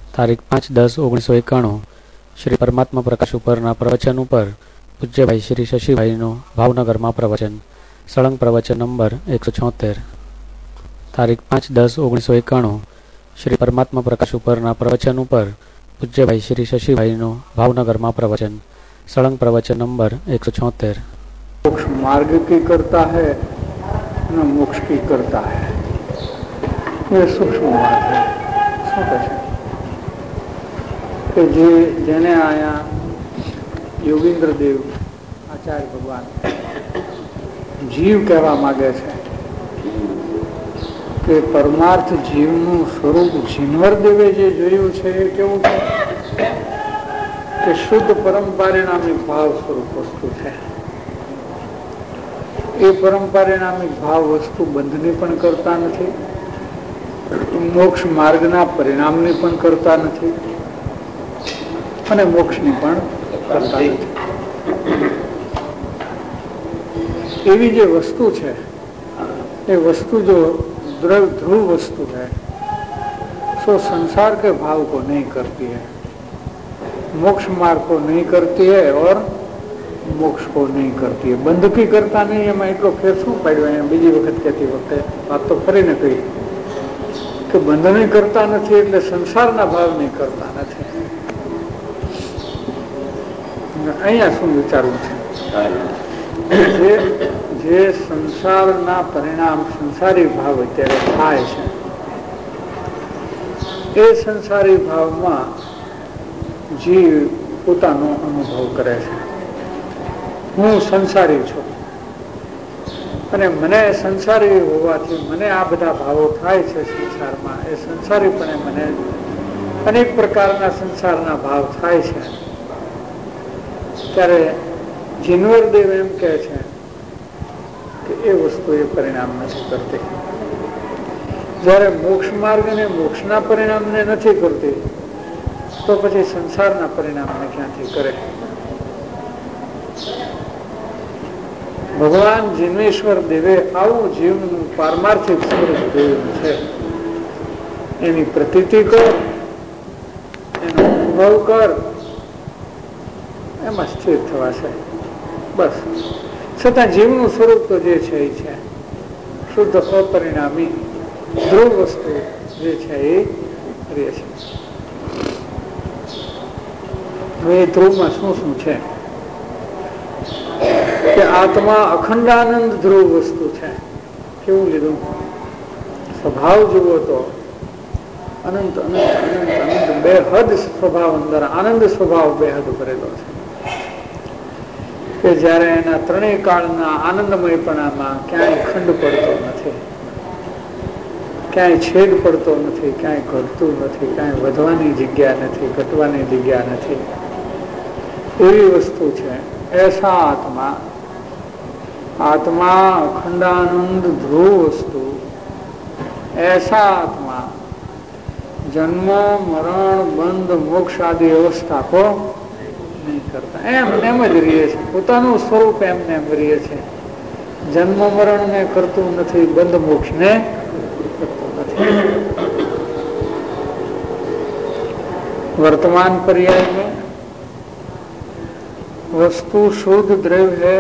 તારીખ 5/10/1991 શ્રી પરમાત્મા પ્રકાશ ઉપરના પ્રવચન ઉપર પૂજ્યભાઈ શ્રી શશીભાઈનું ભાવનગરમાં પ્રવચન, સળંગ પ્રવચન નંબર 176. તારીખ 5/10/1991 શ્રી પરમાત્મા પ્રકાશ ઉપરના પ્રવચન ઉપર પૂજ્યભાઈ શ્રી શશીભાઈનું ભાવનગરમાં પ્રવચન, सड़ंग प्रवचन नंबर 176. मोक्ष मार्ग की करता है न मोक्ष की करता है, ये सूक्ष्म बात है. શું કહે છે કે જેને આયા યોગીન્દ્ર દેવ આચાર્ય ભગવાન જીવ કહેવા માંગે છે કે પરમાર્થ જીવનું સ્વરૂપ જીનવર દેવે જે જોયું છે એ કેવું છે કે શુદ્ધ પરમ પારિણામિક ભાવ સ્વરૂપ વસ્તુ છે. એ પરમ પારિણામિક ભાવ વસ્તુ બંધની પણ કરતા નથી, મોક્ષ માર્ગના પરિણામની પણ કરતા નથી અને મોક્ષની પણ કરતા નથી. એવી જે વસ્તુ છે એ વસ્તુ જો ध्रुव वस्तु है सो संसार के भाव को नहीं करती है, मोक्ष मार्ग को नहीं करती है और मोक्ष को नहीं करती है. बंधकी करता नहीं है. मैं એટલો ફેર શું પાડ્યો અહીંયા બીજી વખત કહેતી વખતે વાત તો ફરીને કહી કે બંધની કરતા નથી એટલે સંસારના ભાવ નહીં કરતા નથી. અહીંયા શું વિચારવું છે, જે સંસારના પરિણામ સંસારી ભાવ અત્યારે થાય છે એ સંસારી ભાવમાં જીવ પોતાનો અનુભવ કરે છે. હું સંસારી છું અને મને સંસારી હોવાથી મને આ બધા ભાવો થાય છે સંસારમાં. એ સંસારીપણે મને અનેક પ્રકારના સંસારના ભાવ થાય છે. ત્યારે જીનવરદેવ એમ કહે છે કે એ વસ્તુ એ પરિણામ નથી કરતી. જયારે મોક્ષ માર્ગ અને મોક્ષના પરિણામને નથી કરતી તો પછી સંસારના પરિણામને ક્યાંથી કરે? ભગવાન જીનેશ્વર દેવે આવું જીવનું પારમાર્થિક સ્વરૂપ જોયું છે. એની પ્રતીતિ કર, એનો અનુભવ કર, એમાં સ્થિર થવાશે બસ. છતાં જીવનું સ્વરૂપ તો જે છે એ છે શુદ્ધ અપરિણામી ધ્રુવ વસ્તુ જે છે એ રહે છે. હવે એ ધ્રુવમાં શું શું છે કે આત્મા અખંડાનંદ ધ્રુવ વસ્તુ છે. કેવું લીધું? સ્વભાવ જુઓ તો અનંત અનંત અનંત અનંત બેહદ સ્વભાવ અંદર આનંદ સ્વભાવ બેહદ ભરેલો છે કે જયારે એના ત્રણેય કાળના આનંદમયપણામાં ક્યાંય ખંડ પડતો નથી, ક્યાંય છેદ પડતો નથી, ક્યાંય ઘટતું નથી, ક્યાંય વધવાની જગ્યા નથી, ઘટવાની જગ્યા નથી. એવી વસ્તુ છે. ऐसा आत्मा आत्मा अखंडानंद ध्रुव वस्तु, ऐसा आत्मा जन्म मरण बंध मोक्ष आदि अवस्था को नहीं करता. એમ જ રહીએ છે, પોતાનું સ્વરૂપ એમને એમ રહીએ છે. જન્મ મરણ ને કરતું નથી, બંધ મોક્ષ ને કરતું નથી. वर्तमान पर्याय में वस्तु शुद्ध द्रव्य है,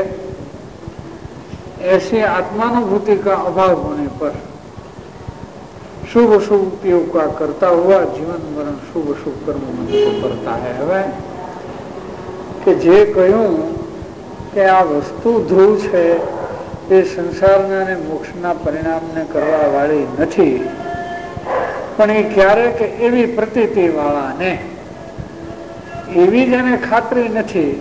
ऐसी आत्मानुभूति का अभाव होने पर शुभ शुभ उपयोग का करता हुआ जीवन मरण शुभ शुभ कर्म को करता है. હવે કે જે કહ્યું કે આ વસ્તુ ધ્રુવ છે એ સંસારના અને મોક્ષના પરિણામને કરવા વાળી નથી, પણ એ ક્યારેક એવી પ્રતીતિ વાળાને એવી જેને ખાતરી નથી,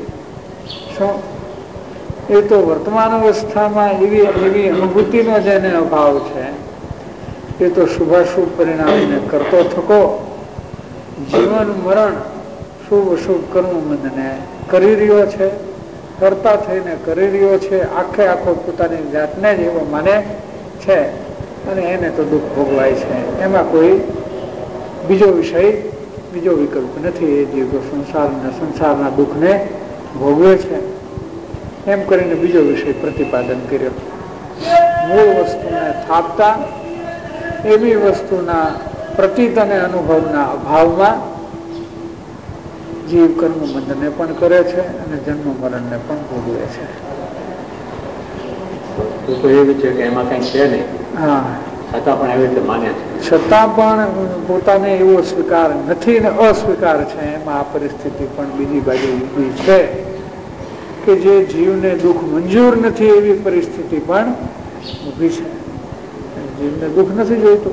એ તો વર્તમાન અવસ્થામાં એવી અનુભૂતિનો જેને અભાવ છે એ તો શુભાશુભ પરિણામને કરતો થકો જીવન મરણ શુભ શુભ કર્મ બંધને કરી રહ્યો છે, કરતા થઈને કરી રહ્યો છે. આખે આખો પોતાની જાતને જ એવો માને છે અને એને તો દુઃખ ભોગવાય છે. એમાં કોઈ બીજો વિષય બીજો વિકલ્પ નથી. એ જીવ સંસારના દુઃખને ભોગવે છે એમ કરીને બીજો વિષય પ્રતિપાદન કર્યો. મૂળ વસ્તુને થાપતા એવી વસ્તુના પ્રતીત અને અનુભવના અભાવમાં જીવ કર્મ બંધને પણ કરે છે અને જન્મ મરણને પણ ભોગવે છે. છતાં પણ પોતાને એવો સ્વીકાર નથી ને અસ્વીકાર છે. એમાં આ પરિસ્થિતિ પણ બીજી બાજુ ઊભી છે કે જે જીવને દુઃખ મંજૂર નથી એવી પરિસ્થિતિ પણ ઊભી છે. જીવને દુઃખ નથી જોઈતું.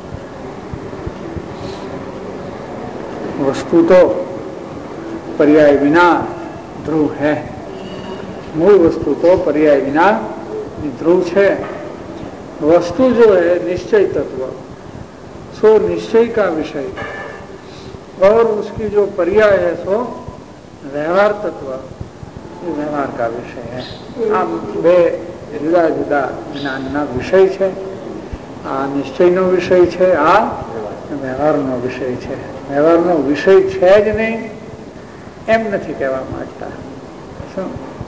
वस्तु तो पर्याय बिना ध्रुव है. मूल वस्तु तो पर्याय बिना ध्रुव है. वस्तु जो है निश्चय तत्व, सो निश्चय का विषय, और उसकी जो पर्याय है सो व्यवहार तत्व, ये व्यवहार का विषय है. आ बे जुदा जुदा ज्ञानना विषय है. आ निश्चयનો વિષય છે, આ વ્યવહારનો વિષય છે. વ્યવહારનો વિષય છે જ નહીં એમ નથી કહેવા માંગતા. શું?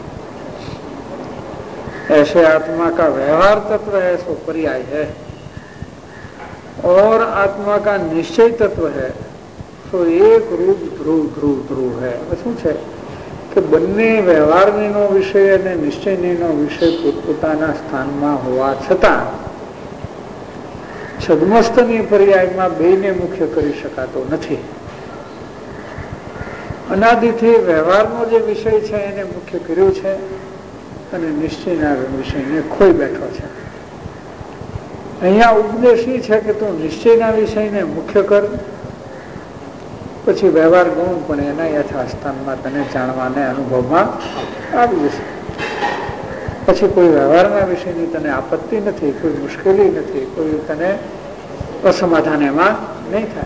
ऐसे आत्मा का व्यवहार तत्व है सो पर्याय है, और आत्मा का निश्चय तत्व है सो एक रूप ध्रुव ध्रुव ध्रुव है. શું છે કે બંને વ્યવહારનો વિષય અને નિશ્ચયનો વિષય પોતપોતાના સ્થાનમાં હોવા છતાં છદ્મસ્તની પર્યાયમાં બેને મુખ્ય કરી શકાતો નથી. અનાદિથી વ્યવહારનો જે વિષય છે એને મુખ્ય કર્યો છે અને નિશ્ચયના વિષયને ખોઈ બેઠો છે. અહીંયા ઉપદેશ એ છે કે તું નિશ્ચયના વિષયને મુખ્ય કર, પછી વ્યવહાર ગુણ પણ એના યથાસ્થાનમાં તને જાણવાને અનુભવમાં આવી જશે. પછી કોઈ વ્યવહારના વિષયની તને આપત્તિ નથી, કોઈ મુશ્કેલી નથી, કોઈ તને અસમાધાન એમાં નહીં થાય.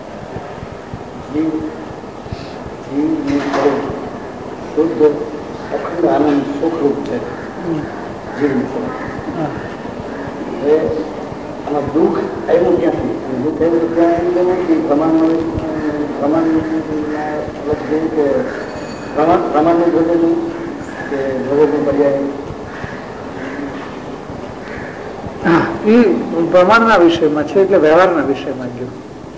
શુદ્ધ અખંડ આનંદ સુખરૂપ છે જીવનું. દુઃખ આવ્યું ક્યાંથી? દુઃખ આવ્યું ત્યાં કે પ્રમાણનું જોડેલું કે ભગવતનું પર્યાય એ પ્રમાણના વિષયમાં છે, એટલે વ્યવહારના વિષયમાં ગયું.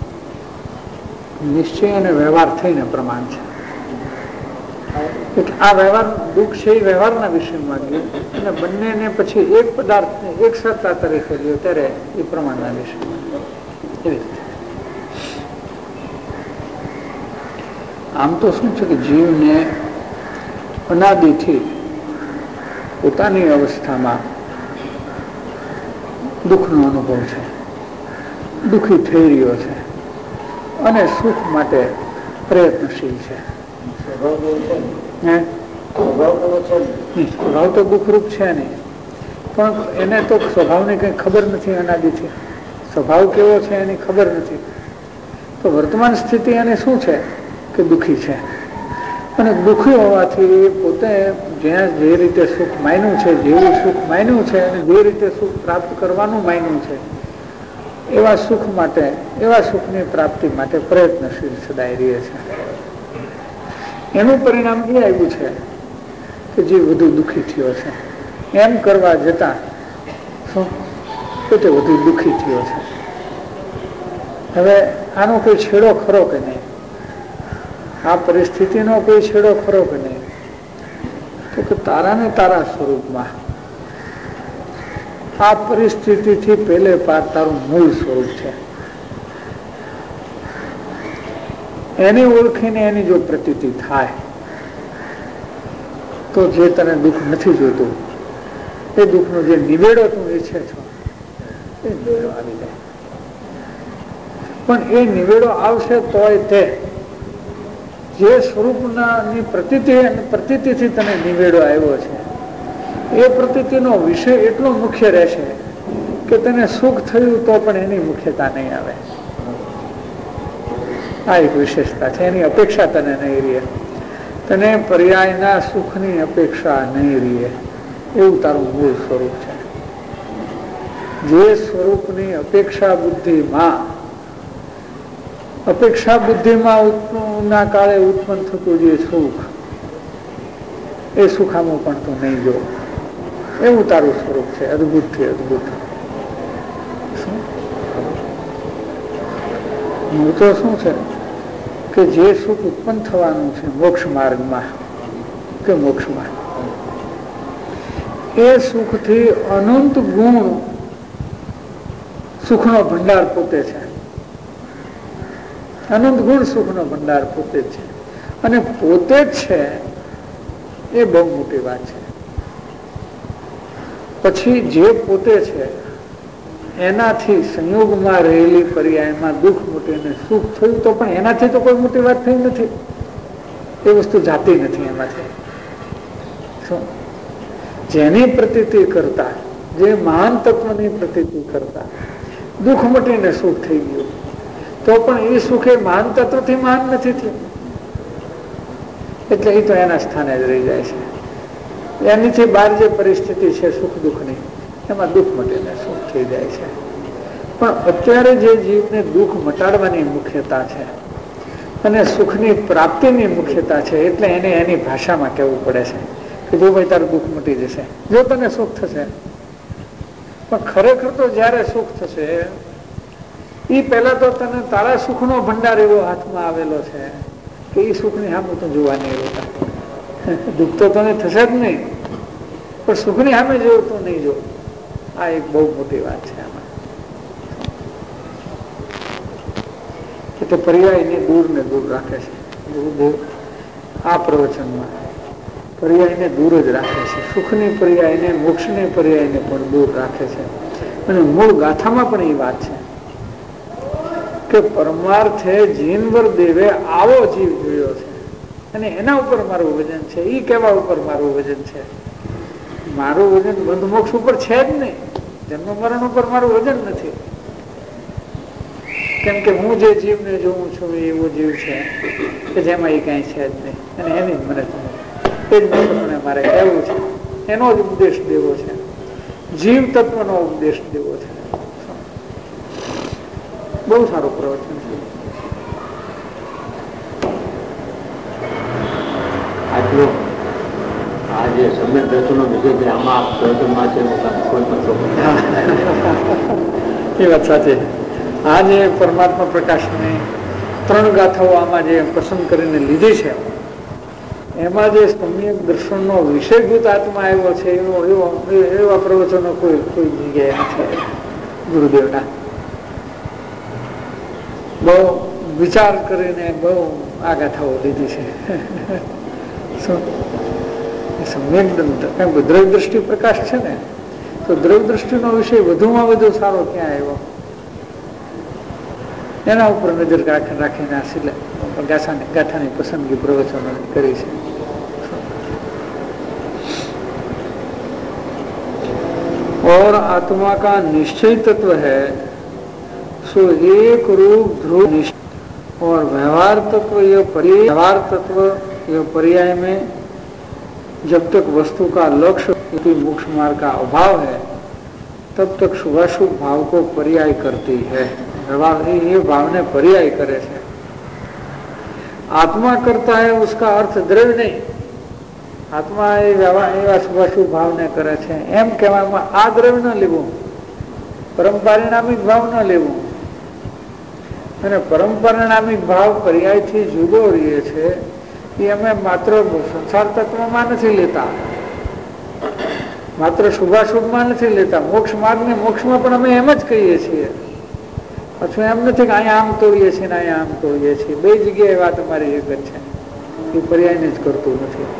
નિશ્ચય અને વ્યવહાર થઈને પ્રમાણ છે. આ વ્યવહાર દુઃખ છે એ વ્યવહારના વિષયમાં ગયું અને બંનેને પછી એક પદાર્થને એક સત્તા તરીકે લ્યો ત્યારે એ પ્રમાણના વિષયમાં ગયું. એવી રીતે આમ તો શું છે કે જીવને અનાદિથી પોતાની અવસ્થામાં દુઃખનો અનુભવ છે, દુઃખી થઈ રહ્યો છે અને સુખ માટે પ્રયત્નશીલ છે. સ્વભાવ તો દુઃખરૂપ છે નહીં, પણ એને તો સ્વભાવની કઈ ખબર નથી. અનાદિથી સ્વભાવ કેવો છે એની ખબર નથી. તો વર્તમાન સ્થિતિ એને શું છે કે દુઃખી છે, અને દુઃખી હોવાથી પોતે જ્યાં જે રીતે સુખ માન્યું છે, જેવું સુખ માન્યું છે અને જે રીતે સુખ પ્રાપ્ત કરવાનું માન્યું છે એવા સુખ માટે, એવા સુખની પ્રાપ્તિ માટે પ્રયત્નશીલ સદાય રહે છે. એનું પરિણામ એ આવ્યું છે કે જે વધુ દુઃખી થયો છે. એમ કરવા જતા શું પોતે વધુ દુઃખી થયો છે. હવે આનો કોઈ છેડો ખરો કે નહીં? આ પરિસ્થિતિનો કોઈ છેડો ખરો કે નહીં? તો કે તારા ને તારા સ્વરૂપમાં આ પરિસ્થિતિથી પહેલે પાર તારું મૂળ સ્વરૂપ છે. એની ઓળખીને એની જો પ્રતીતિ થાય તો જે તને દુઃખ નથી જોતું એ દુઃખનો જે નિવેડો તું ઈચ્છે છો એ નિવેડો આવી જાય. પણ એ નિવેડો આવશે તોય તે જે સ્વરૂપની પ્રતીતિથી તને નિવેડો આવ્યો છે એ પ્રતીતિનો વિષય એટલો મુખ્ય રહેશે કે તને સુખ થયું તો પણ એની મુખ્યતા નહીં આવે. આ એક વિશેષતા છે. એની અપેક્ષા તને નહીં રહે, તને પર્યાયના સુખની અપેક્ષા નહીં રહે. એવું તારું મૂળ સ્વરૂપ છે. જે સ્વરૂપની અપેક્ષા બુદ્ધિમાં ના કાળે ઉત્પન્ન થતું જે સુખ, એ સુખામાં પણ તું નહીં જો. એવું તારું સ્વરૂપ છે, અદભુત થી અદભુત. હું તો શું છે કે કે જે સુખ ઉત્પન્ન થવાનું છે મોક્ષ માર્ગમાં કે મોક્ષમાં, એ સુખથી અનંત ગુણ સુખનો ભંડાર પોતે છે. અનંત ગુણ સુખનો ભંડાર પોતે જ છે. અને પોતે જ છે એ બહુ મોટી વાત છે. પછી જે પોતે છે એનાથી સંયોગમાં રહેલી પર્યાયમાં દુઃખ મૂટીને સુખ થયું તો પણ એનાથી તો કોઈ મોટી વાત થઈ નથી. એ વસ્તુ જાતી નથી એમાંથી. શું જેની પ્રતીતિ કરતા, જે મહાન તત્વની પ્રતીતિ કરતા દુઃખ મટીને સુખ થઈ ગયું તો પણ એ સુખ એ મહાન તત્વથી મહાન નથી થયું. એટલે એ તો એના સ્થાને જ રહી જાય છે. એનીથી બહાર જે પરિસ્થિતિ છે સુખ દુઃખની, એમાં દુઃખ મટીને સુખ થઈ જાય છે. પણ અત્યારે જે જીવને દુઃખ મટાડવાની મુખ્યતા છે અને સુખની પ્રાપ્તિની મુખ્યતા છે, એટલે એને એની ભાષામાં કહેવું પડે છે કે જો ભાઈ તારું દુઃખ મટી જશે, જો તને સુખ થશે. પણ ખરેખર તો જયારે સુખ થશે એ પહેલા તો તને તારા સુખનો ભંડાર એવો હાથમાં આવેલો છે કે એ સુખની સામે તો જોવાની એવું. દુઃખ તો તને થશે જ નહીં, પણ સુખની સામે જેવું તો નહીં જો. આ એક બહુ મોટી વાત છે. આમાં એટલે પર્યાયને દૂર ને દૂર રાખે છે. આ પ્રવચનમાં પર્યાયને દૂર જ રાખે છે. સુખની પર્યાયને, મોક્ષની પર્યાયને પણ દૂર રાખે છે. અને મૂળ ગાથામાં પણ એ વાત છે કે પરમાર્થે જીનવર દેવે આવો જીવ જોયો છે અને એના ઉપર મારું વજન છે. એ કેવા ઉપર મારું વજન છે? મારું વજન બંધ મોક્ષ ઉપર છે જ નહીં. જન્મ મરણ ઉપર મારું વજન નથી. કેમ કે હું જે જીવને જોઉં છું એવો જીવ છે કે જેમાં એ કઈ છે જ નહીં. અને એની જ મને એ જ મને મારે કહેવું છે. એનો જ ઉપદેશ દેવો છે. જીવ તત્વનો ઉપદેશ દેવો છે. બહુ સારું પ્રવચન છે. આટલું આ જે સમ્યક દર્શનનો વિષય છે આમાં પ્રવચનમાં છે કોઈ એ વાત સાચી. આ જે પરમાત્મા પ્રકાશની 3 ગાથાઓ આમાં જે પસંદ કરીને લીધી છે એમાં જે સમ્યક દર્શનનો વિષયભૂત આત્મા આવ્યો છે એવા પ્રવચનો કોઈ જગ્યાએ નથી ગુરુદેવના. બહુ વિચાર કરીને બહુ આ ગાથાઓ લીધી છે. સમ્યક દ્રવ્ય દ્રષ્ટિ પ્રકાશ છે ને, તો દ્રવ્ય દ્રષ્ટિનો વિષય વધુમાં વધુ સારો ક્યાં આવ્યો એના ઉપર નજર રાખીને ગાથાની પસંદગી પ્રવચનો કરી છે. और आत्मा का निश्चय तत्व है सो एक रूप ध्रुव और व्यवहार तत्व व्यवहार तत्व ये पर्याय में जब तक वस्तु का लक्ष्य मोक्ष मार्ग का अभाव है तब तक शुभाशुभ भाव को पर्याय करती है. ये भाव ने पर्याय करे છે. आत्मा करता है उसका अर्थ द्रव्य नहीं. આત્મા એવા શુભાશુભ ભાવને કરે છે એમ કહેવામાં આ દ્રવ્ય ન લેવું, પરંપરિણામિક ભાવ ન લેવું. અને પરંપરિણામિક ભાવ પર્યાયથી જુદો રહીએ છે એ અમે માત્ર સંસાર તત્વમાં નથી લેતા, માત્ર શુભાશુભમાં નથી લેતા. મોક્ષ માર્ગને મોક્ષમાં પણ અમે એમ જ કહીએ છીએ. પાછું એમ નથી કે અહીંયા આમ તોડીએ છીએ ને અહીંયા આમ તોડીએ છીએ. બે જગ્યાએ વાત અમારી એક જ છે. એ પર્યાયને જ કરતું નથી.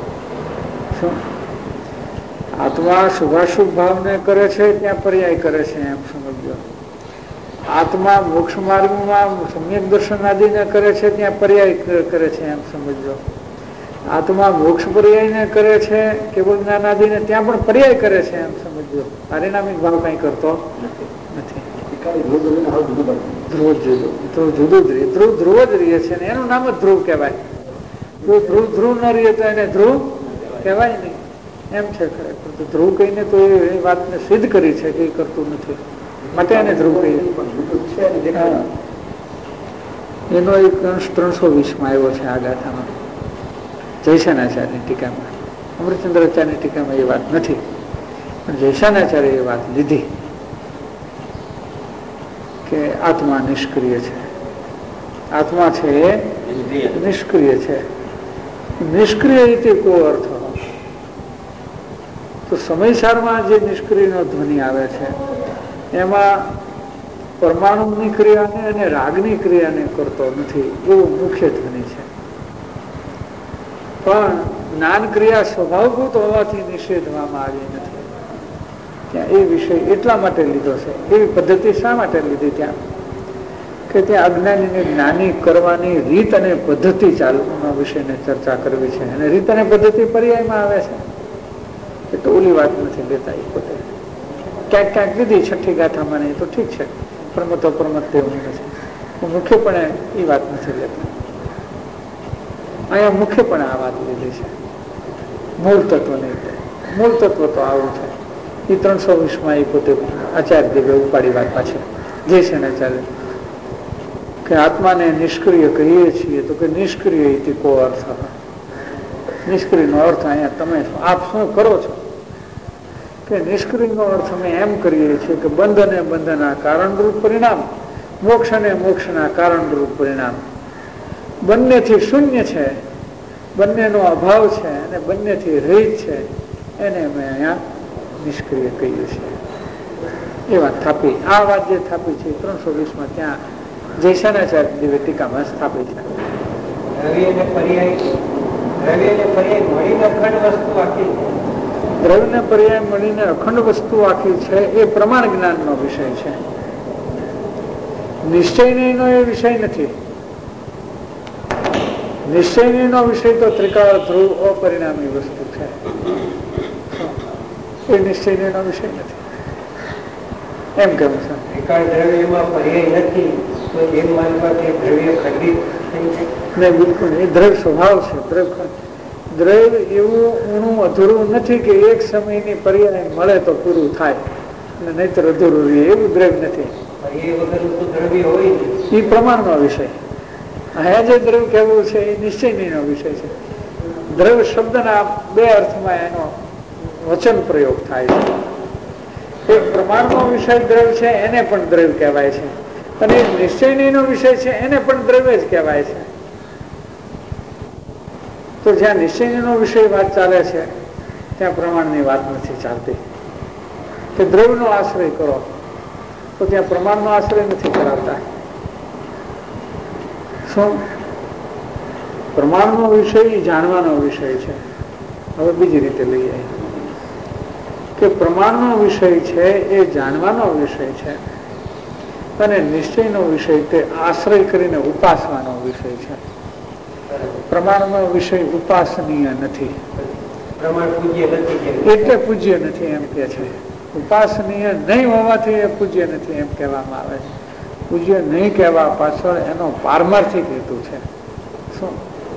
આત્મા શુભાશુભ ભાવને કરે છે ત્યાં પર્યાય કરે છે એમ સમજો. આત્મા મોક્ષ માર્ગમાં સમ્યક દર્શન આદિને કરે છે ત્યાં પર્યાય કરે છે એમ સમજો. આત્મા મોક્ષ પર્યાયને કરે છે કેવળ જ્ઞાન આદિને ત્યાં પણ પર્યાય કરે છે એમ સમજો. પરિણામિક ભાવ કઈ કરતો નથી. ધ્રુવ જુદું જ રહીએ. ધ્રુવ જ રહીએ છે એનું નામ જ ધ્રુવ કહેવાય. જો ધ્રુવ ન રહીએ તો એને ધ્રુવ કહેવાય નહીં એમ છે. ખરેખર તો ધ્રુવ કહીને તો એ વાતને સિદ્ધ કરી છે કે એ કરતું નથી, માટે એને ધ્રુવ કહીએ. એનો એક અંશ 320માં આવ્યો છે આ ગાથામાં, જયસેનાચાર્યની ટીકામાં. અમૃતચંદ્રાચાર્યની ટીકામાં એ વાત નથી, પણ જયસેનાચાર્ય એ વાત લીધી કે આત્મા નિષ્ક્રિય છે. આત્મા છે નિષ્ક્રિય છે. નિષ્ક્રિય રીતે કો અર્થ, તો સમયસારમાં જે નિષ્ક્રિયનો ધ્વનિ આવે છે એમાં પરમાણુની ક્રિયાને અને રાગની ક્રિયાને કરતો નથી, એવું મુખ્ય ધ્વનિ છે. પણ જ્ઞાન ક્રિયા સ્વભાવભૂત હોવાથી નિષેધવામાં આવી નથી. ત્યાં એ વિષય એટલા માટે લીધો છે. એવી પદ્ધતિ શા માટે લીધી ત્યાં? કે ત્યાં અજ્ઞાનીને જ્ઞાની કરવાની રીત અને પદ્ધતિ ચાલુના વિષયને ચર્ચા કરવી છે. અને રીત અને પદ્ધતિ પર્યાયમાં આવે છે. એ તો ઓલી વાત નથી લેતા. એ પોતે ક્યાંક ક્યાંક લીધી છઠ્ઠી ગાથામાં, નહીં તો ઠીક છે, પ્રમતો પ્રમત તેવું નથી. મુખ્યપણે એ વાત નથી લેતા. અહીંયા મુખ્યપણે આ વાત લીધી છે. મૂળ તત્વ નહીં. મૂળ તત્વ તો આવું છે. એ 320માં એ પોતે આચાર્ય દેવે ઉપાડી વાત પાછી જે છે ને ચાલે કે આત્માને નિષ્ક્રિય કહીએ છીએ, તો કે નિષ્ક્રિય ઇતિ કો અર્થ. નિષ્ક્રિયનો અર્થ અહીંયા તમે આપ શું કરો છો કે નિષ્ક્રિયનો અર્થ અમે એમ કરીએ છીએ કે બંધ અને બંધના કારણરૂપ પરિણામ, મોક્ષ અને મોક્ષના કારણરૂપ પરિણામ બંનેથી શૂન્ય છે, બંનેનો અભાવ છે અને બંનેથી રહિત છે, એને અમે અહીંયા નિષ્ક્રિય કહીએ છીએ. એ વાત થાપી. આ વાત જે થાપી છે 320માં ત્યાં જયશાનાચાર્ય દેવે ટીકામાં સ્થાપી છે. દ્રવ્યને પર્યાય મળીને અખંડ વસ્તુ આખી છે. એ પ્રમાણ જ્ઞાનનો વિષય છે. નિશ્ચયનો એ વિષય નથી. નિશ્ચયનો વિષય તો ત્રિકાળ ધ્રુવ અપરિણામી વસ્તુ છે. એ નિશ્ચયનો વિષય નથી એમ કેવું છે. ત્રિકાળ દ્રવ્યમાં પર્યાય નથી તો એમ માનવાથી દ્રવ્ય ખંડિત નહીં, બિલકુલ. એ દ્રવ્ય સ્વભાવ છે. દ્રવ્ય એવું ઊણું અધૂરું નથી કે એક સમયની પર્યાય મળે તો પૂરું થાય અને નહીતર અધૂરું રહે, એવું દ્રવ્ય નથી. એ પ્રમાણનો વિષય. અહીંયા જે દ્રવ્ય કહેવું છે એ નિશ્ચયનો વિષય છે. દ્રવ્ય શબ્દના બે અર્થમાં એનો વચન પ્રયોગ થાય છે. એક પ્રમાણનો વિષય દ્રવ્ય છે, એને પણ દ્રવ્ય કહેવાય છે, અને એક નિશ્ચયનો વિષય છે એને પણ દ્રવ્ય જ કહેવાય છે. તો જ્યાં નિશ્ચયનો વિષય વાત ચાલે છે ત્યાં પ્રમાણની વાત નથી ચાલતી. કે દ્રવ્યનો આશ્રય કરો તો ત્યાં પ્રમાણનો આશ્રય નથી કરાવતા. શું? પ્રમાણનો વિષય જાણવાનો વિષય છે. હવે બીજી રીતે લઈએ કે પ્રમાણનો વિષય છે એ જાણવાનો વિષય છે અને નિશ્ચયનો વિષય તે આશ્રય કરીને ઉપાસવાનો વિષય છે. પ્રમાણનો વિષય ઉપાસનીય નથી, એટલે પૂજ્ય નથી એમ કે છે. ઉપાસનીય નહીં હોવાથી એ પૂજ્ય નથી એમ કહેવામાં આવે છે. પૂજ્ય નહીં કહેવા પાછળ એનો પારમાર્થિક હેતુ છે. શું?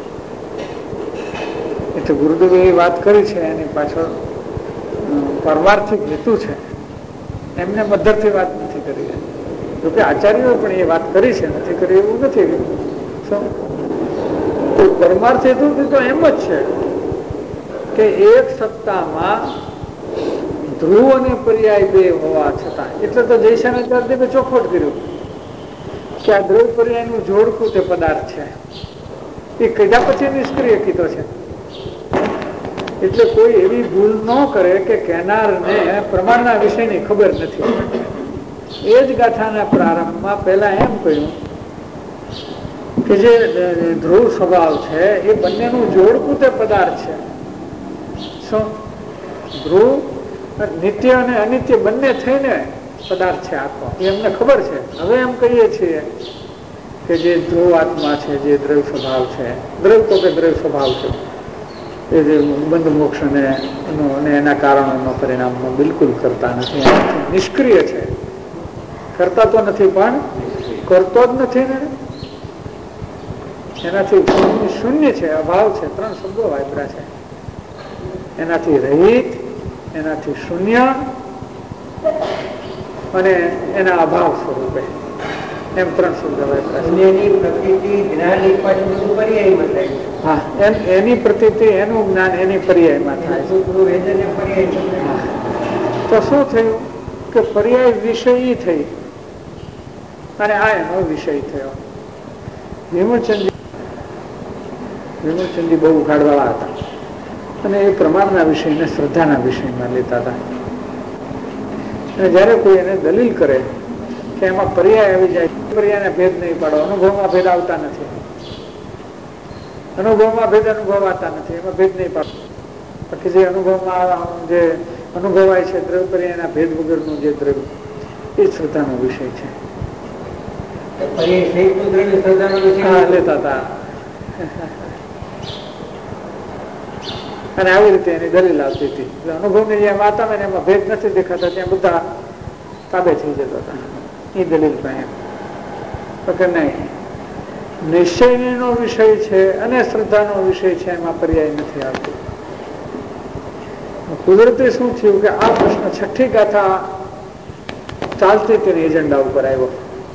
એટલે ગુરુદેવે એ વાત કરી છે એની પાછળ પારમાર્થિક હેતુ છે. એમને મધ્યથી વાત નથી કરી. જોકે આચાર્યોએ પણ એ વાત કરી છે, નથી કરી એવું નથી. શું? પરમાર્થ હેતુ તો એમ જ છે કે એક સત્તામાં ધ્રુવ અને પર્યાય બે હોવા છતાં, એટલે તો જયશાનાચાર્ય દેવે ચોખવટ કર્યું કે આ ધ્રુવ પર્યાયનું જોડકું તે પદાર્થ છે. એ કીધા પછી નિષ્ક્રિય કીધો છે. એટલે કોઈ એવી ભૂલ ન કરે કે કહેનારને પ્રમાણના વિષયની ખબર નથી. એ જ ગાથાના પ્રારંભમાં પહેલા એમ કહ્યું કે જે ધ્રુવ સ્વભાવ છે એ બંનેનું જોડકું તે પદાર્થ છે. શું? ધ્રુવ નિત્ય અને અનિત્ય બંને થઈને પદાર્થ છે આખો, એ અમને ખબર છે. હવે એમ કહીએ છીએ કે જે ધ્રુવ આત્મા છે, જે દ્રવ્ય સ્વભાવ છે, દ્રવ્ય તો કે દ્રવ્ય સ્વભાવ છે, એ જે બંધ મોક્ષ અને એના કારણોનો પરિણામનો બિલકુલ કરતા નથી, નિષ્ક્રિય છે. કરતા તો નથી પણ કરતો જ નથી ને. એનાથી શૂન્ય છે, અભાવ છે. 3 શબ્દો વાપર્યા છે. એનાથી રહિત, એનાથી શૂન્ય અને એના અભાવ સ્વરૂપે, એમ 3 શબ્દો વાપર્યા. હા, એની પ્રતીતિ, એનું જ્ઞાન એની પર્યાયમાં થાય છે. તો શું થયું કે પર્યાય વિષયી થઈ અને આ એનો વિષય થયો. વિમોચન વિમોચનજી બહુ ઉઘાડવાળા હતા અને એ પ્રમાણના વિષયને શ્રદ્ધાના વિષયમાં લેતા હતા. અને જયારે કોઈ એને દલીલ કરે કે એમાં પર્યાય આવી જાય, પર્યાયના ભેદ નહીં પાડો, અનુભવમાં ભેદ આવતા નથી, અનુભવમાં ભેદ અનુભવાતા નથી, એમાં ભેદ નહીં પાડો. બાકી જે અનુભવમાં જે અનુભવાય છે દ્રવ્ય પર્યાયના ભેદ વગરનું જે દ્રવ્ય, એ શ્રદ્ધાનો વિષય છે. લેતા હતા અને આવી રીતે એની દલીલ આવતી હતી. અનુભવની જેમ વાતા હોય ને એમાં ભેદ નથી દેખાતા, ત્યાં બધા તાબે થઈ જતા હતા. એ દલીલ પણ નહીં, નિશ્ચયનો વિષય છે અને શ્રદ્ધાનો વિષય છે, એમાં પર્યાય નથી આવતો. કુદરતી શું થયું કે આ પ્રશ્ન છઠ્ઠી ગાથા ચાલતી તેની એજન્ડા ઉપર આવ્યો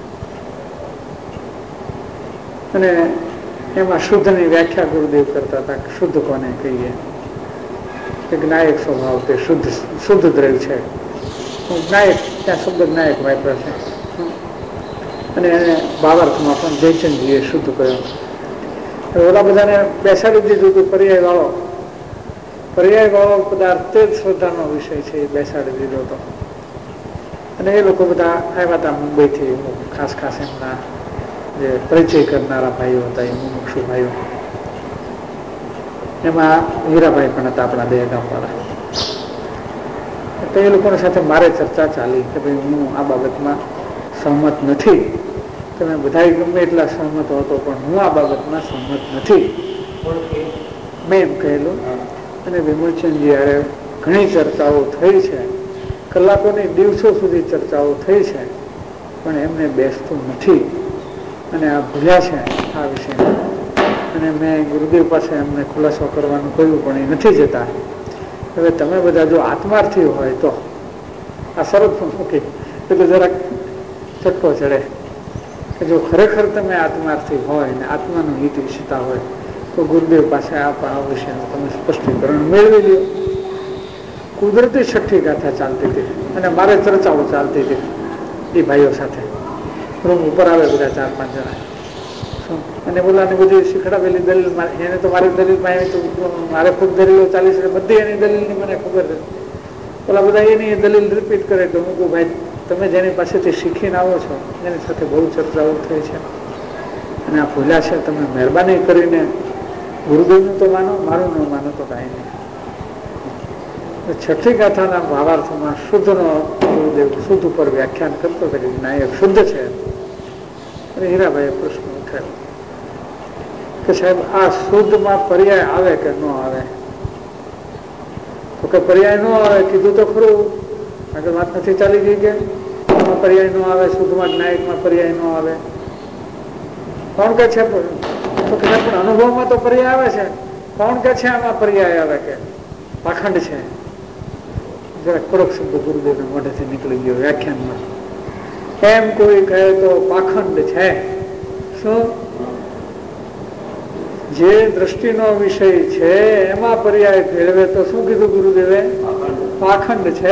અને એમાં શુદ્ધની વ્યાખ્યા ગુરુદેવ કરતા હતા કે શુદ્ધ કોને કહીએ, જ્ઞાયક સ્વભાવ તે શુદ્ધ દ્રવ્ય છે. જ્ઞાયક, ત્યાં શબ્દ જ્ઞાયક વાપરે છે અને એને ભાવાર્થમાં પણ જયચંદજીએ શુદ્ધ કહ્યો. ઓલા બધાને બેસાડી દીધું હતું પર્યાય વાળો પદાર્થ તે જ શ્રદ્ધાનો વિષય છે, એ બેસાડી દીધો હતો. અને એ લોકો બધા આવ્યા હતા મુંબઈથી, ખાસ ખાસ એમના જે પરિચય કરનારા ભાઈઓ હતા, એ મુમુક્ષુ ભાઈઓ. એમાં હીરાભાઈ પણ હતા, આપણા દહેગામ વાળા. તો એ લોકોની સાથે મારે ચર્ચા ચાલી કે ભાઈ હું આ બાબતમાં સહમત નથી. તમે બધા ગમે એટલા સહમત હતો, પણ હું આ બાબતમાં સહમત નથી, મેં એમ કહેલું. અને વિમોચનજી હારે ઘણી ચર્ચાઓ થઈ છે, કલાકોની દિવસો સુધી ચર્ચાઓ થઈ છે, પણ એમને બેસતું નથી અને આ ભૂલ્યા છે આ વિષયમાં. અને મેં ગુરુદેવ પાસે એમને ખુલાસો કરવાનું કહ્યું, પણ એ નથી જતા. હવે તમે બધા જો આત્માર્થી હોય તો આ શરત પણ મૂકી એટલે જરાક ચટકો ચડે કે જો ખરેખર તમે આત્માર્થી હોય ને આત્માનું હિત ઈચ્છતા હોય તો ગુરુદેવ પાસે આ વિષયનું તમે સ્પષ્ટીકરણ મેળવી લ્યો. કુદરતી છઠ્ઠી ગાથા ચાલતી હતી અને મારે ચર્ચાઓ ચાલતી હતી એ ભાઈઓ સાથે. રૂમ ઉપર આવે બધા 4-5 જણા અને બોલાને બધી શીખડાવેલી દલીલ, એને તો મારી દલીલમાં આવી તો મારે ખુદ દલીલો ચાલી છે, બધી એની દલીલની મને ખબર છે. ઓલા બધા એની દલીલ રિપીટ કરે તો હું કહું ભાઈ તમે જેની પાસેથી શીખીને આવો છો એની સાથે બહુ ચર્ચાઓ થઈ છે અને આ ભૂલ્યા છે, તમે મહેરબાની કરીને ગુરુદેવનું તો માનો, મારું ન માનો તો કાંઈ નહીં. છઠ્ઠી ગાથાના ભાવાર્થમાં શુદ્ધનો ગુરુદેવ શુદ્ધ ઉપર વ્યાખ્યાન કરતો કરી નાયક શુદ્ધ છે. અને હીરાભાઈએ પ્રશ્ન ઉઠાવ્યો કે સાહેબ આ શુદ્ધમાં પર્યાય આવે કે ન આવે? તો કે પર્યાય ન આવે કીધું તો ખરું, આગળ વાત નથી ચાલી ગઈ કે આમાં પર્યાય ન આવે, શુદ્ધમાં જ્ઞાયકમાં પર્યાય ન આવે. કોણ કે છે? તો કે પણ અનુભવમાં તો પર્યાય આવે છે. કોણ કે છે આમાં પર્યાય આવે? કે પાખંડ છે. જરા કડક શબ્દ ગુરુદેવના મોઢેથી નીકળી ગયો વ્યાખ્યાનમાં. એમ કોઈ કહે તો પાખંડ છે. શું? જે દ્રષ્ટિનો વિષય છે એમાં પર્યાય ભેળવે તો શું કીધું ગુરુદેવે? પાખંડ છે.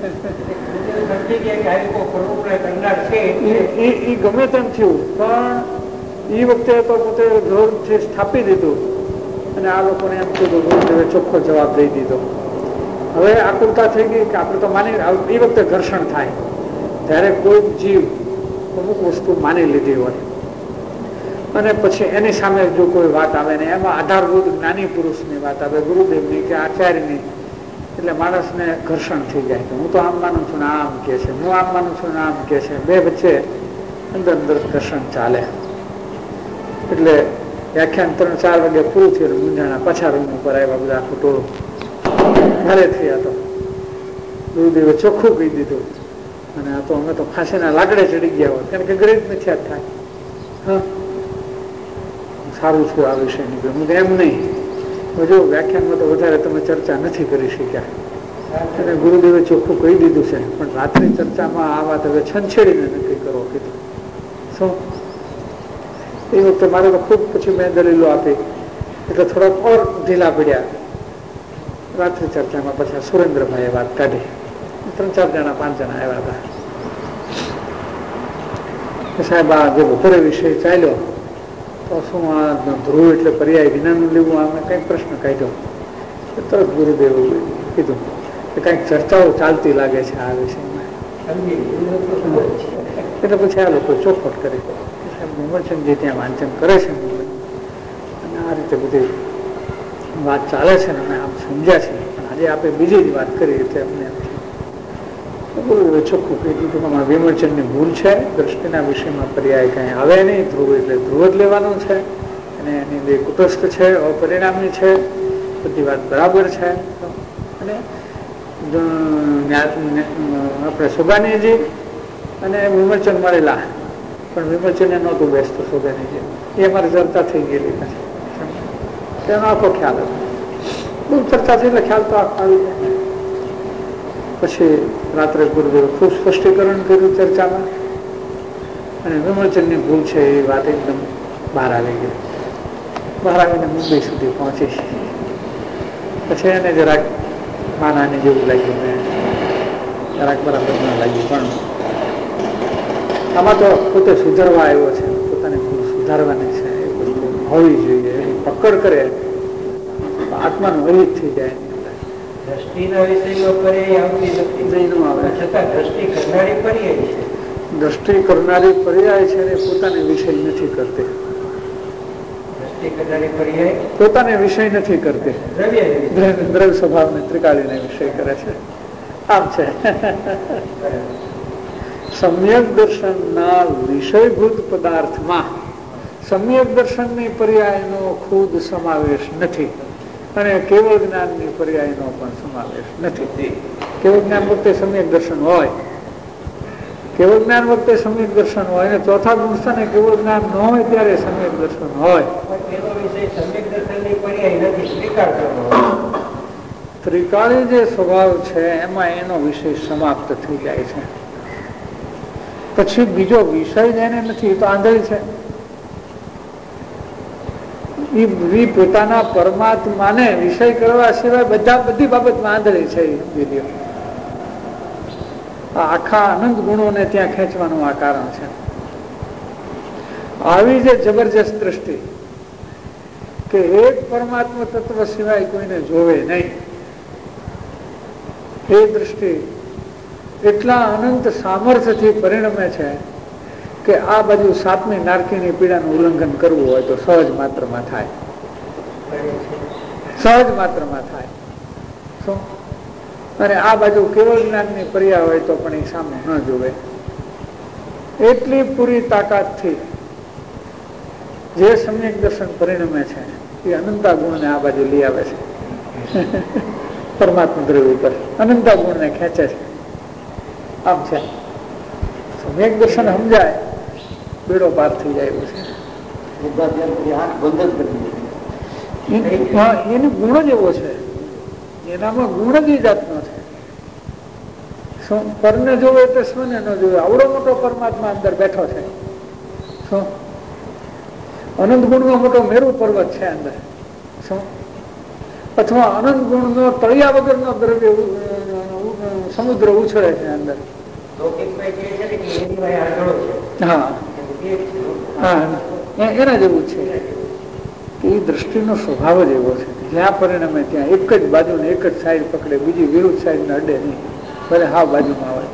એ ગમે તેમ થયું પણ એ વખતે તો પોતે જોરથી સ્થાપી દીધું અને આ લોકોને એમ કીધું, ગુરુદેવે ચોખ્ખો જવાબ દઈ દીધો. હવે આકુલતા થઈ ગઈ કે આપણે તો માની, એ વખતે ઘર્ષણ થાય ત્યારે કોઈ જીવ અમુક વસ્તુ માની લીધી હોય અને પછી એની સામે જો કોઈ વાત આવે ને એમાં આધારભૂત જ્ઞાની પુરુષની વાત આવે, ગુરુદેવની કે આચાર્યની, એટલે માણસને ઘર્ષણ થઈ જાય કે હું તો આમ માનું છું ને આમ કે છે, હું આમ માનું છું ને આમ કે છે. બે વચ્ચે અંદર ઘર્ષણ ચાલે. એટલે વ્યાખ્યાન 3-4 વાગે પૂરું થયું, મૂંઝાણા પાછા રૂમ ઉપર આવ્યા બધા ખોટોળું ઘરે થયા. તો ગુરુદેવે ચોખ્ખું કહી દીધું અને આ તો અમે તો ફાંસીના લાકડે ચડી ગયા હોય, કારણ કે ગરીબ મિથ્યા થાય. હા, સારું છું આ વિષય નીકળ્યું. હું એમ નહીં, જો વ્યાખ્યાનમાં તો વધારે તમે ચર્ચા નથી કરી શક્યા અને ગુરુદેવે ચોખ્ખું કહી દીધું છે, પણ રાત્રિ ચર્ચામાં આ વાત હવે છંછેડીને નક્કી કરો કીધું. શું? એ વખતે મારે તો ખૂબ પછી મેં દલીલો આપી એટલે થોડાક ઓર ઢીલા પડ્યા. રાત્રિ ચર્ચામાં પછી સુરેન્દ્રભાઈએ વાત કાઢી, 3-4 જણા 5 જણા આવ્યા હતા. સાહેબ આ જે બપોરે વિષય ચાલ્યો તો શું આ ધ્રુવ એટલે પર્યાય વિનાનું લેવું? આમે કંઈક પ્રશ્ન કાઢ્યો. તરત ગુરુદેવ કીધું કે કંઈક ચર્ચાઓ ચાલતી લાગે છે આ વિષયમાં. એટલે પછી આ લોકો ચોખવટ કરી. વિમર્શનજી ત્યાં વાંચન કરે છે અને આ રીતે બધી વાત ચાલે છે ને અમે આમ સમજ્યા છે. પણ આજે આપણે બીજી જ વાત કરી એટલે અમને ચોખ્ખું કહી દીધું કે અમારા વિમર્શનની ભૂલ છે. દ્રષ્ટિના વિષયમાં પર્યાય કંઈ આવે નહીં. ધ્રુવ એટલે ધ્રુવ જ લેવાનું છે અને એની બે કુટસ્થ છે, અપરિણામી છે. બધી વાત બરાબર છે. અને આપણે સુગાનીજી અને વિમર્શન મળેલા, પણ વિમર્શન એ નહોતું બેસતું સુગાનીજી. એ અમારી ચર્ચા થઈ ગયેલી નથી. તેનો આખો ખ્યાલ હતો. બહુ ચર્ચા થઈ એટલે ખ્યાલ તો આખો આવી જાય. પછી રાત્રે ગુરુદેવ ખૂબ સ્પષ્ટીકરણ કર્યું ચર્ચામાં અને વિમર્શનની ભૂલ છે એ વાત એકદમ બહાર આવી ગઈ. બહાર આવીને મુંબઈ સુધી પહોંચી. પછી એને જરાક માનાને જેવું લાગ્યું ને જરાક બરાબર ન લાગ્યું. પણ આમાં તો પોતે સુધારવા આવ્યો છે, પોતાની ભૂલ સુધારવાની છે. એ વસ્તુ હોવી જોઈએ. એની પકડ કરે આત્માનું અહિત થઈ જાય. દ્રષ્ટિના વિષયમાં પર્યાય આવતી નથી, છતાં દ્રષ્ટિ કરનારી પર્યાય છે. દ્રષ્ટિ કરનારી પર્યાય છે ને પોતાને વિષય નથી કરતી. દ્રષ્ટિ કરનારી પર્યાય પોતાને વિષય નથી કરતી. દ્રવ્ય સ્વભાવને ત્રિકાળીને વિષય કરે છે. આમ છે. સમ્યક દર્શનના વિષયભૂત પદાર્થમાં સમ્યક દર્શનની પર્યાયનો ખુદ સમાવેશ નથી અને કેવળ જ્ઞાનની પર્યાયનો પણ સમાવેશ નથી. કેવળ જ્ઞાન વખતે સમ્યક દર્શન હોય, કેવળ જ્ઞાન વખતે સમ્યક દર્શન હોય અને ચોથા ગુણસ્થાને કેવળ જ્ઞાન ન હોય ત્યારે સમ્યક દર્શન હોય. ત્રિકાળી જે સ્વભાવ છે એમાં એનો વિષય સમાપ્ત થઈ જાય છે. પછી બીજો વિષય જેને નથી તો આંધળી છે. એ પોતાના પરમાત્માને વિષય કરવા સિવાય બધી બાબતમાં આંધળી છે. આખા અનંત ગુણોને ત્યાં ખેંચવાનું આ કારણ છે. આવી જે જબરજસ્ત દ્રષ્ટિ કે એક પરમાત્મા તત્વ સિવાય કોઈને જોવે નહીં, એ દ્રષ્ટિ એટલા અનંત સામર્થ્યથી પરિણમે છે કે આ બાજુ સાતમી નારકીની પીડાનું ઉલ્લંઘન કરવું હોય તો સહજ માત્રમાં થાય. સહજ માત્રમાં થાય. શું? અને આ બાજુ કેવળ જ્ઞાનની પર્યા હોય તો પણ એ સામે ન જોવે. એટલી પૂરી તાકાતથી જે સમ્યક દર્શન પરિણમે છે એ અનંતા ગુણને આ બાજુ લઈ આવે છે. પરમાત્મા દ્રવ્ય ઉપર અનંતા ગુણને ખેંચે છે. આમ છે. સમ્યક દર્શન સમજાય બેડો પાર થઈ જાય એવું છે. એનો ગુણ જ એવો છે, એનામાં ગુણ જ એ જાતનો છે. પરને જોવે તો સ્વને ન જોવે. આવડો મોટો પરમાત્મા અંદર બેઠો છે. શું? અનંત ગુણનો મોટો મેરુ પર્વત છે અંદર. શું? અથવા અનંત ગુણનો તળિયા વગરનો દ્રવ્ય સમુદ્ર ઉછળે છે અંદર. એના જેવું છે કે એ દ્રષ્ટિનો સ્વભાવ જ એવો છે. જ્યાં પરિણમે ત્યાં એક જ બાજુને એક જ સાઈડ પકડે, બીજી વિરુદ્ધ સાઈડ ને અડે નહીં. ભલે હા બાજુમાં આવે.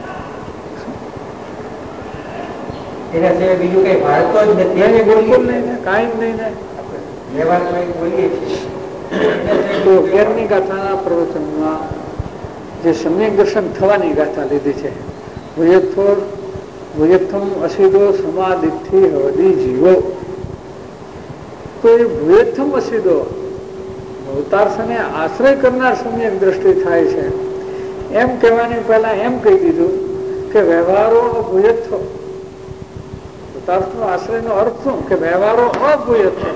એના સિવાય બીજું કઈ ભારતો જ નથી. બિલકુલ નહીં ને, કાંઈ જ નહીં ને. વ્યવહારમાં બોલીએ છીએ તો કેરની ગાથાના પ્રવચનમાં જે સમ્યક દર્શન થવાની ગાથા લીધી છે, ભુયત્થમ અસીદો સમાધિથી હવદી જીવો. તો એ ભુયત્થમ અસીદો અવતારસને આશ્રય કરનાર સમ્યક દ્રષ્ટિ થાય છે એમ કહેવાની પહેલા એમ કહી દીધું કે વ્યવહારો અભુયત્વ. અવતારનો આશ્રયનો અર્થ શું? કે વ્યવહારો અભુયત્વ.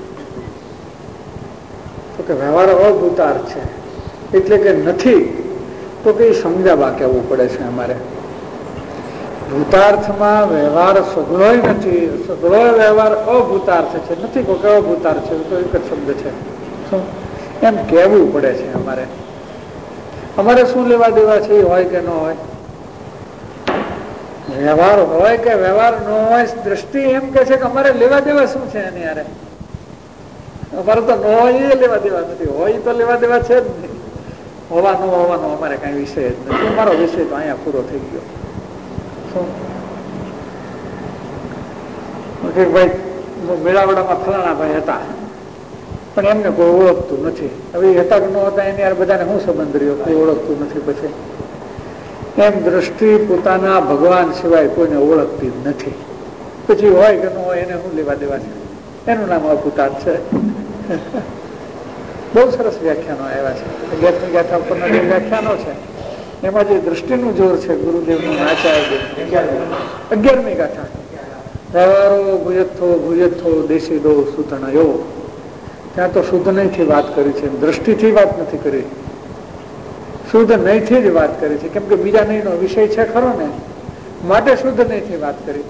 તો કે વ્યવહાર અભૂતાર છે એટલે કે નથી, તો કે સમજાવવા કહેવું પડે છે અમારે. ભૂતાર્થમાં વ્યવહાર સગળોય નથી, સગળો વ્યવહાર અભૂતાર્થ છે. નથી કોઈ અભૂતાર્થ છે તો એક જ શબ્દ છે. શું એમ કહેવું પડે છે અમારે. અમારે શું લેવા દેવા છે એ હોય કે ન હોય? વ્યવહાર હોય કે વ્યવહાર ન હોય, દ્રષ્ટિ એમ કે છે કે અમારે લેવા દેવા શું છે એની યારે? અમારે તો ન હોય લેવા દેવા નથી, હોય તો લેવા દેવા છે જ નહીં. હોવાનો અમારે કઈ વિષય જ નથી. અમારો વિષય તો અહીંયા પૂરો થઈ ગયો. શું ભાઈ મેળાવડામાં ફલાણા ભાઈ હતા, પણ એમને કોઈ ઓળખતું નથી. હવે હતા કે ન હતા એની યાર બધાને શું સંબંધ રહ્યો? કોઈ ઓળખતું નથી. પછી એમ દ્રષ્ટિ પોતાના ભગવાન સિવાય કોઈને ઓળખતી જ નથી. પછી હોય કે ન હોય એને શું લેવા દેવા છે? એનું નામ અપુતાત છે. બહુ સરસ વ્યાખ્યાનો આવ્યા છે. 11મી ગાથા ઉપરના જે વ્યાખ્યાનો છે એમાં જે દ્રષ્ટિનું જોર છે ગુરુદેવનું આચાર્ય 11મી ગાથા વ્યવહારો ભુજથ્થો દેશી દો સુતણયો, ત્યાં તો શુદ્ધ નહીંથી વાત કરી છે, દ્રષ્ટિથી વાત નથી કરી, શુદ્ધ નહીંથી જ વાત કરી છે. કેમ કે બીજા નહીંનો વિષય છે ખરો ને, માટે શુદ્ધ નહીંથી વાત કરી.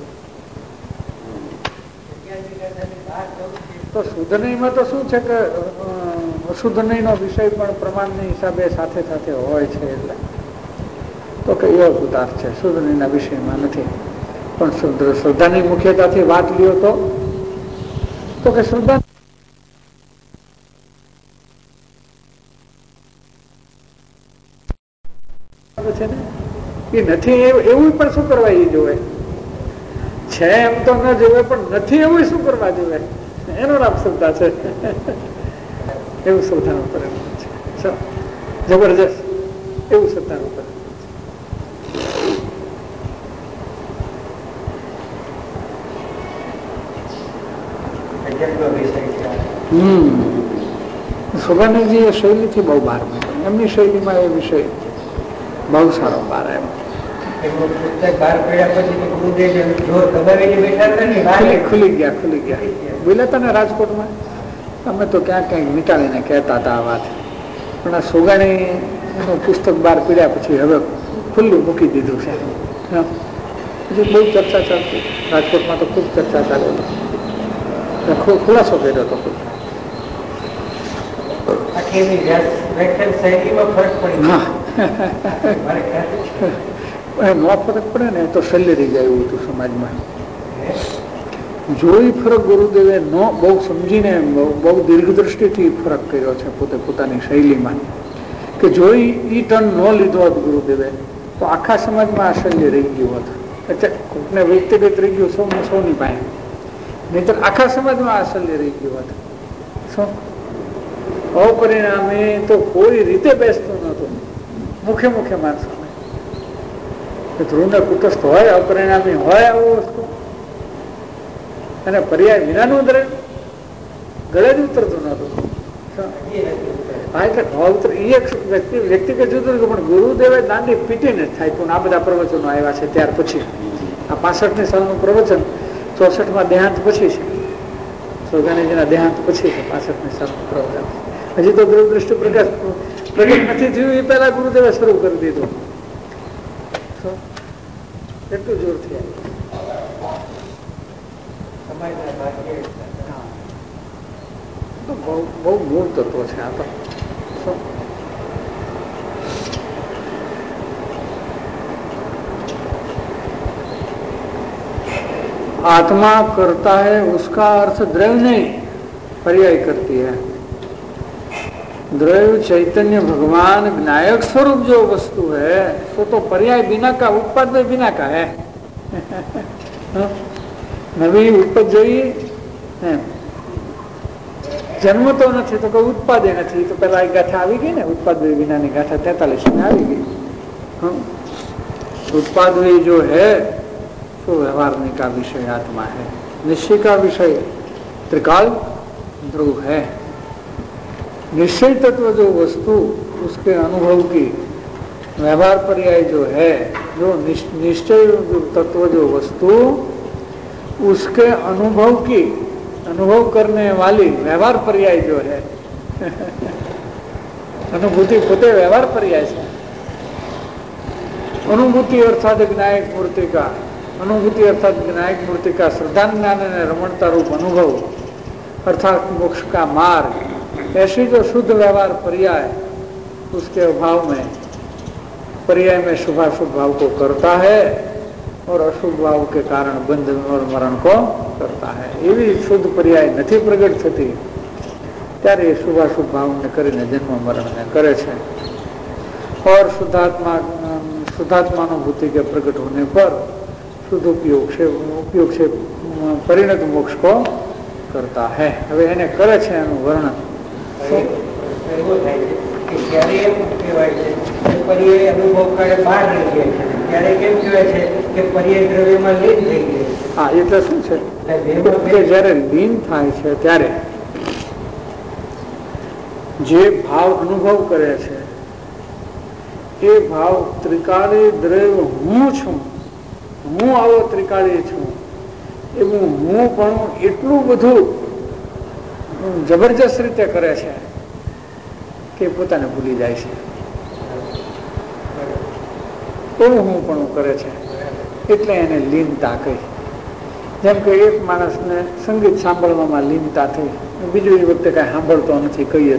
તો શુદ્ધ નહીંમાં તો શું છે કે અશુદ્ધ નહીંનો વિષય પણ પ્રમાણની હિસાબે સાથે સાથે હોય છે. એટલે તો કે એવો ઉદાર છે, શુદ્ધ નહીંના વિષયમાં નથી. પણ શ્રદ્ધાની મુખ્યતાથી વાત લ્યો તો કે શ્રદ્ધા છે ને એ નથી એવું પણ શું કરવા એ જોવે છે? એમ તો ન જોવે, પણ નથી એવું શું કરવા જોવે? એનો નામ શ્રદ્ધા છે. એવું શ્રદ્ધાનું પરિણામ છે. જબરજસ્ત એવું શ્રદ્ધાનું પરિણામ. સુભાનજી એ શૈલીથી બહુ બહાર માંડ્યો. એમની શૈલીમાં એ વિષય બહુ સારો બહાર આવ્યો. ખુલી ગયા બોલ્યા હતા ને રાજકોટમાં, અમે તો ક્યાંક ક્યાંક નીકાળીને કહેતા હતા આ વાત. પણ આ સોગાણી એનું પુસ્તક બહાર પીડ્યા પછી હવે ખુલ્લું મૂકી દીધું છે. પછી બહુ ચર્ચા ચાલતી રાજકોટમાં, તો ખૂબ ચર્ચા ચાલેલો, ખુલાસો કર્યો હતો. નો ફરક પડે ને તો સલ્લેરી જાય એવું હતું સમાજમાં. જોઈ ફરક ગુરુદેવે નો બહુ સમજીને બહુ દીર્ઘદ્રષ્ટિથી ફરક કર્યો છે પોતે પોતાની શૈલીમાં, કે જોઈ ઈ ટર્ન ન લીધો હોત ગુરુદેવે તો આખા સમાજમાં આ શલ્ય રહી ગયું હોત. કોઈને વ્યક્તિગત રહી ગયું સૌની પાસે, નહીતર આખા સમાજમાં આ શલ્ય રહી ગયું હોત. શું અપરિણામે તો કોઈ રીતે બેસતું નતું મુખે માણસો. ધ્રુવને કુટસ્થ હોય, અપરિણામી હોય આવું વસ્તુ, અને પર્યાય વિનાનું ગળે જ ઉતરતું નતું. વ્યક્તિગત જુદું, પણ ગુરુદેવે દાંડી પીટીને થાય. પણ આ બધા પ્રવચનો આવ્યા છે ત્યાર પછી. આ 65ની સાલનું પ્રવચન 64માં દેહાંત પછી છે. સોગાણીજીના દેહાંત પછી છે 65ની સાલનું પ્રવચન. હજી તો દૂરદૃષ્ટિ પ્રકાશ પ્રગટ નથી થયું એ પહેલા ગુરુદેવે શરૂ કરી દીધું. એટલું જોરથી બહુ મૂળ તત્વ છે આ તો. आत्मा करता है उसका अर्थ द्रव्य नहीं, पर्याय करती है. द्रव्य चैतन्य भगवान विनायक स्वरूप जो वस्तु है तो पर्याय बिना का, उत्पाद बिना का है. नवी उपज જોઈએ જન્મ તો નથી તો કોઈ ઉત્પાદે નથી. તો પેલા એક ગાથા આવી ગઈ ને, उत्पाद વિનાની ગાથા 43 में આવી ગઈ. उत्पाद जो है तो व्यवहारने का विषय आत्मा है, निश्चय का विषय त्रिकाल ध्रुव है. निश्चय तत्व जो वस्तु उसके अनुभव की, व्यवहार पर्याय जो है, जो निश्चय तत्व जो वस्तु उसके अनुभव की, अनुभव करने वाली व्यवहार पर्याय जो है अनुभूति पोते व्यवहार पर्याय है. अनुभूति अर्थात विनायक मूर्ति का, अनुभूति अर्थात विनायक मूर्ति का श्रद्धा ज्ञान और रमणता रूप अनुभव अर्थात मोक्ष का मार्ग, ऐसी जो शुद्ध व्यवहार पर्याय उसके अभाव में पर्याय में शुभाशुभ भाव को करता है, और अशुभ भाव के कारण बंध और मरण को करता है। एवी शुद्ध पर्याय नहीं प्रगट थती त्यारे शुभाशुभ भाव ने करीने जन्म मरण ने करे छे। और शुद्धात्मानुभूति के प्रकट होने पर शुद्ध उपयोग से परिणत मोक्ष को करता है। હવે એને કરે છે એનું વર્ણન હા એટલે શું છે કે જયારે લીન થાય છે ત્યારે જે ભાવ અનુભવ કરે છે એ ભાવ ત્રિકાળી દ્રવ્ય હું છું, હું આવો ત્રિકાળી છું એવું હું પણ એટલું બધું જબરજસ્ત રીતે કરે છે કે પોતાને ભૂલી જાય છે, એવું હું પણ કરે છે એટલે એને લીનતા કહી। જેમ કે એક માણસને સંગીત સાંભળવામાં લીનતા થઈ, બીજું એ વખતે કઈ સાંભળતો નથી કહીએ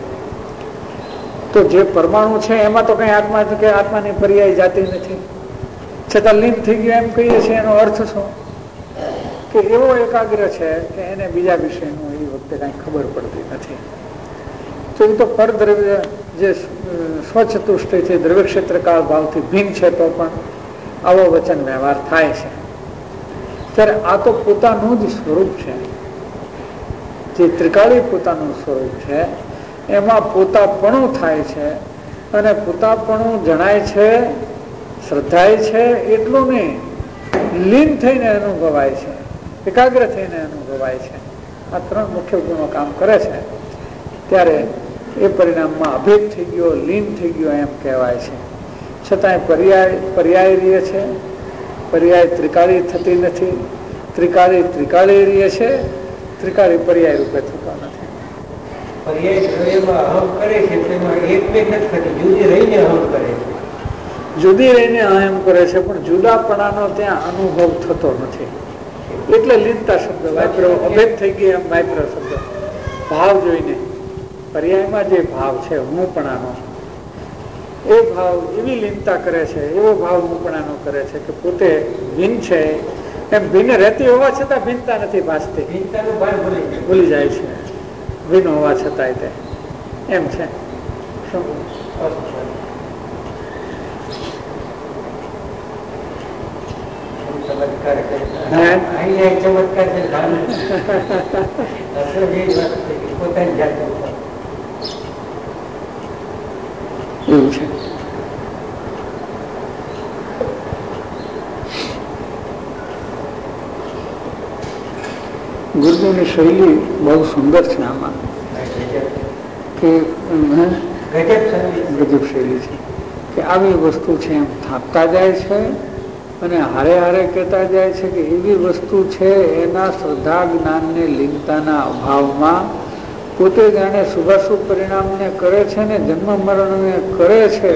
તો જે પરમાણુ છે એમાં તો કઈ આત્માની પર્યાય જાતી નથી, છતાં લીન થઈ ગયો એમ કહીએ છીએ। એનો અર્થ શું કે એવો એકાગ્ર છે કે એને બીજા વિષયનું એ વખતે કઈ ખબર પડતી નથી। તો એ તો પરદ્રવ્ય જે સ્વચતુષ્ટયથી દ્રવ્ય ક્ષેત્રકાળ ભાવથી ભિન્ન છે તો પણ આવો વચન વ્યવહાર થાય છે। ત્યારે આ તો પોતાનું જ સ્વરૂપ છે, જે ત્રિકાળી પોતાનું સ્વરૂપ છે એમાં પોતાપણું થાય છે અને પોતાપણું જણાય છે, શ્રદ્ધાય છે એટલું નહીં, લીન થઈને અનુભવાય છે, એકાગ્ર થઈને અનુભવાય છે। આ ત્રણ મુખ્ય ગુણો કામ કરે છે ત્યારે એ પરિણામમાં અભેદ થઈ ગયો, લીન થઈ ગયો એમ કહેવાય છે। છતાંય પર્યાય રહે છે, પર્યાય ત્રિકાળી થતી નથી, ત્રિકાળી ત્રિકાળી રહે છે, ત્રિકાળી પર્યાય રૂપે થતો નથી। જુદી રહીને અહમ કરે છે પણ જુદાપણાનો ત્યાં અનુભવ થતો નથી, એટલે લીનતા શબ્દ વાપર્યો, અભેદ થઈ ગઈ એમ વાપર્યો શબ્દ। ભાવ જોઈને પર્યાયમાં જે ભાવ છે હુંપણાનો, એ ભાવ એવી લીનતા કરે છે, એવો ભાવ હુંપણાનો કરે છે કે પોતે ભિન્ન છે એમ ભિન્ન રહેતી હોવા છતાં ભિન્નતા નથી ભાસતી, ભૂલી જાય છે ભિન્ન હોવા છતાંય તે એમ છે। એવું છે। ગુરુજીની શૈલી બહુ સુંદર છે આમાં કે ગજબ શૈલી છે કે આવી વસ્તુ છે એમ થાપતા જાય છે અને હારે હારે કહેતા જાય છે કે એવી વસ્તુ છે એના શ્રદ્ધા જ્ઞાનને લીનતાના અભાવમાં પોતે જાણે શુભાશુભ પરિણામને કરે છે ને જન્મ મરણને કરે છે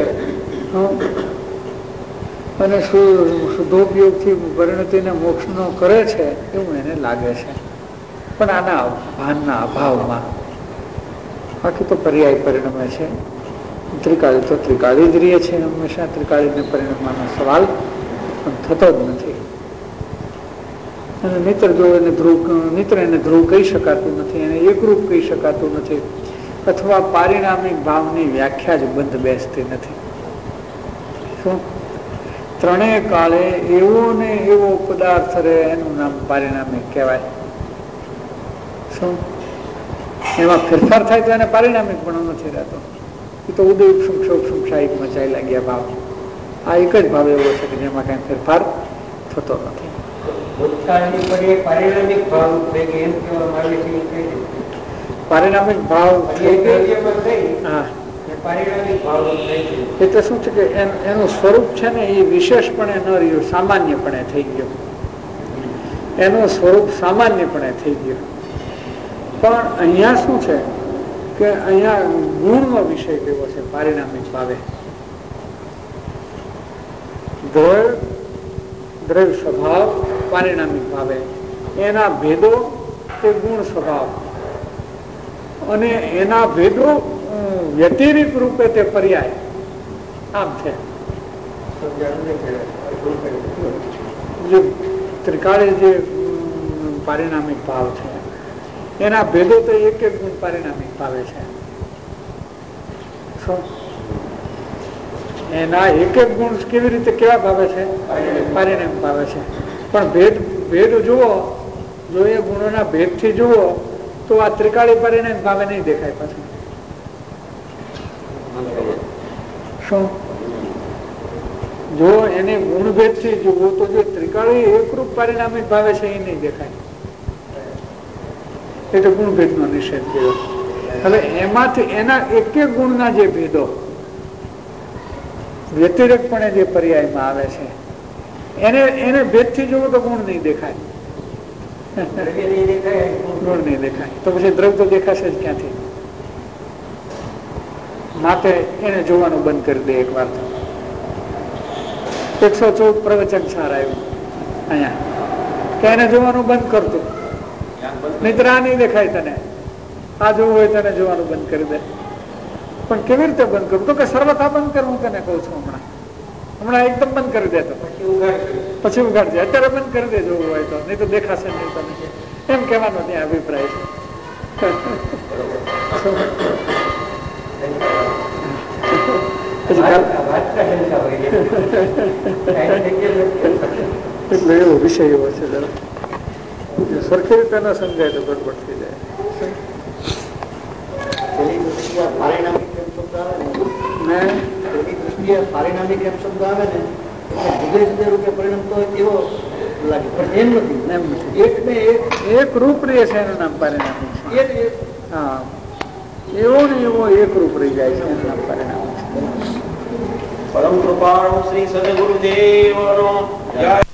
અને શુદ્ધોપયોગથી પરિણતિને મોક્ષનો કરે છે એવું એને લાગે છે, પણ આના ભાનના અભાવમાં। બાકી તો પર્યાય પરિણમે છે, ત્રિકાળી તો ત્રિકાળી જ રહે છે, હંમેશા ત્રિકાળીને પરિણમવાનો સવાલ પણ થતો જ નથી। અને મિત્ર જો એને ધ્રુવ કહી શકાતું નથી, એને એકરૂપ કહી શકાતું નથી, અથવા પારિણામિક ભાવની વ્યાખ્યા જ બંધ બેસતી નથી। શું ત્રણેય કાળે એવો ને એવો પદાર્થ રહે એનું નામ પારિણામિક કહેવાય। શું એમાં ફેરફાર થાય તો એને પારિણામિક પણ નથી રહેતો, એ તો ઉદય ક્ષોક્ષાયિકમાં ચાલ્યા ગયા ભાવ। આ એક જ ભાવ એવો છે કે જેમાં કઈ ફેરફાર થતો નથી। પારિણામિક ભાવ એટલે શું છે કે એનું સ્વરૂપ છે ને એ વિશેષપણે ન રહ્યું, સામાન્યપણે થઈ ગયો, એનું સ્વરૂપ સામાન્યપણે થઈ ગયું। પણ અહીંયા શું છે કે અહીંયા ગુણનો વિષય કેવો છે પારિણામિક ભાવે, દ્રવ્ય સ્વભાવ પારિણામિક ભાવે, એના ભેદો તે ગુણ સ્વભાવ અને એના ભેદો વ્યતિરિક રૂપે તે પર્યાય, આમ છે। જે ત્રિકાળી જે પારિણામિક ભાવ છે એના ભેદો તો એક એક ગુણ પારિણામિક ભાવે છે. એના એક એક ગુણ કેવી રીતે કેવા ભાવે છે? પારિણામિક ભાવે છે. પણ ભેદ જુઓ, જો એ ગુણોના ભેદથી જુઓ તો આ ત્રિકાળી પારિણામિક ભાવે નહીં દેખાય પાછું. શું? જો એને ગુણભેદ થી જુઓ તો જે ત્રિકાળી એકરૂપ પારિણામિક ભાવે છે એ નહીં દેખાય. એ તો ગુણભેદ નો નિષેધ કર્યો. હવે એમાંથી એના એક એક ગુણના જે ભેદો વ્યતિરેકપણે જે પર્યાયમાં આવે છે એને ભેદ થી જુઓ તો ગુણ નહીં દેખાય. ગુણ નહીં દેખાય તો પછી દ્રવ્ય તો દેખાશે જ ક્યાંથી? માટે એને જોવાનું બંધ કરી દે એક વાર. 114 પ્રવચન સાર આવ્યું અહીંયા કે એને જોવાનું બંધ કરતો, નહીતર આ નહીં દેખાય તને. આ જોવું હોય તને જોવાનું બંધ કરી દે. પણ કેવી રીતે બંધ કરું? તો કે સર્વથા બંધ કરવું તને કહું છું. હમણાં એકદમ બંધ કરી દેતો, પછી ઉગાડજે. અત્યારે બંધ કરી દે જોવું હોય તો, નહીં તો દેખાશે નહીં તને. એમ કહેવાનો ત્યાં અભિપ્રાય છે. એટલે એવો વિષય એવો છે, સરખી રીતે ન સમજાય તો ગડબડ થઈ જાય. પારિણામિક એમ શબ્દ આવે ને જુદા જુદા રૂપે પરિણામ તો એવો લાગે, પણ એમ નથી. એક ને એક રૂપ રહે છે એનું નામ પારિણામિક છે. હા, એવો ને એવો એક રૂપ રહી જાય છે એનું નામ પરિણામ. પરમ કૃપાળુ શ્રી સદગુરુદેવનો જય.